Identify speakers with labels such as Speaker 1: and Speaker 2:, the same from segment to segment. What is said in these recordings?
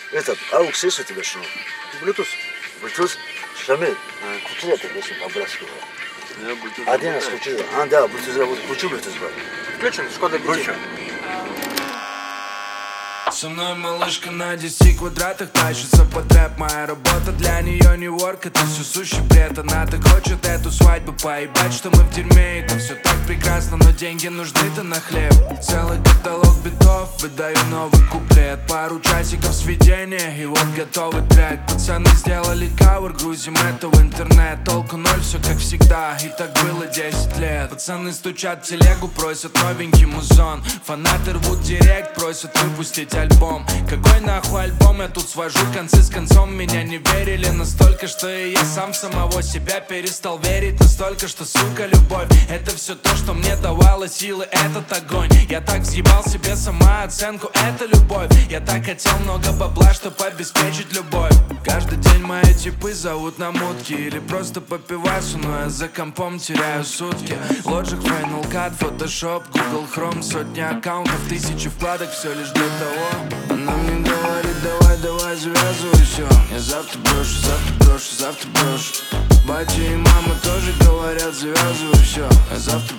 Speaker 1: Этот, аукс есть у тебя что?
Speaker 2: Bluetooth.
Speaker 1: Bluetooth? Шамиль, включи это, если по-братски.
Speaker 2: Я Bluetooth.
Speaker 1: Один раз включи. Да, Bluetooth, включи Bluetooth, брат.
Speaker 2: Включен, Шкода BT.
Speaker 3: Со мной малышка на 10 квадратах тащится по трэп. Моя работа для нее не ворк, это все сущий бред. Она так хочет эту свадьбу поебать, что мы в дерьме. Это все так прекрасно, но деньги нужны-то на хлеб. Целый каталог битов, выдаю новый куплет. Пару часиков сведения, и вот готовый трек. Пацаны сделали кавер, грузим это в интернет. Толку ноль, все как всегда, и так было 10 лет. Пацаны стучат в телегу, просят новенький музон. Фанаты рвут директ, просят выпустить альбом. Какой нахуй альбом, я тут свожу концы с концом. Меня не верили настолько, что и я сам самого себя перестал верить. Настолько, что, сука, любовь — это все то, что мне давало силы, этот огонь. Я так съебал себе самооценку, это любовь. Я так хотел много бабла, чтоб обеспечить любовь. Каждый день мои типы зовут на мутки или просто по пивасу, но я за компом теряю сутки. Logic, Final Cut, Photoshop, Google Chrome. Сотни аккаунтов, тысячи вкладок, все лишь для того. Она мне говорит, давай, завязывай все. Я завтра брошу, завтра брошу. Батя и мама тоже говорят, завязывай все. Я завтра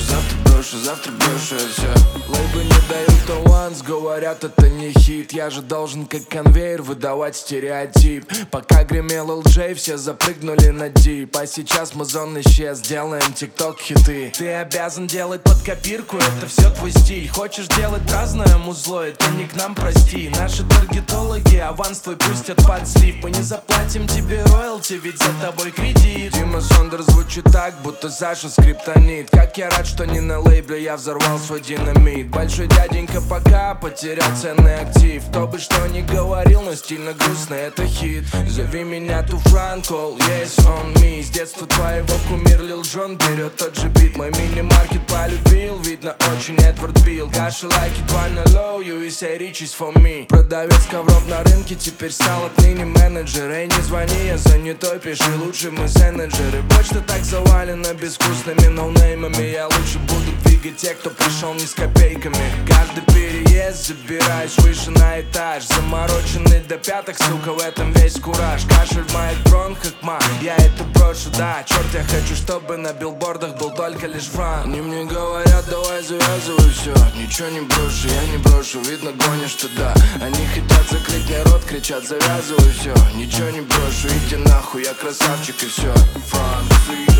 Speaker 3: брошу, я все. Лейбы не дают аванс, говорят, это не хит. Я же должен как конвейер выдавать стереотип. Пока гремел LJ, все запрыгнули на дип. А сейчас музон исчез, делаем тикток хиты. Ты обязан делать под копирку, это все твой стиль. Хочешь делать разное музло, это не к нам, прости. Наши таргетологи аванс твой пустят под слив. Мы не заплатим тебе роялти, ведь за тобой кредит. Дима Сондер звучит так, будто Саша скриптонит. Как я рад, что не на лейбле я взорвал свой динамит. Большой дяденька пока потерял ценный актив. Кто бы что ни говорил, но стильно грустно, это хит. Зови меня ту Франкол, yes on me. С детства твоего кумир Лил Джон берет тот же бит. Мой мини-маркет полюбил, видно очень Эдвард Билл. Каши like it, wanna low, USA riches for me. Продавец ковров на рынке теперь стал отныне менеджер. Эй, не звони, я занятой, пиши лучше мы сенеджеры. Почта так завалена безвкусными ноунеймами. Я лучше буду двигать тех, кто пришел не с копейками. Каждый переезд забираюсь выше на этаж. Замороченный до пяток, сука, в этом весь кураж. Кашель в моих бронхах, я это брошу, да. Черт, я хочу, чтобы на билбордах был только лишь франк. Они мне говорят, давай завязывай все. Ничего не брошу, я не брошу, видно гонишь туда. Они хотят закрыть мне рот, кричат, завязывай все. Ничего не брошу, иди нахуй, я красавчик и все. Франции.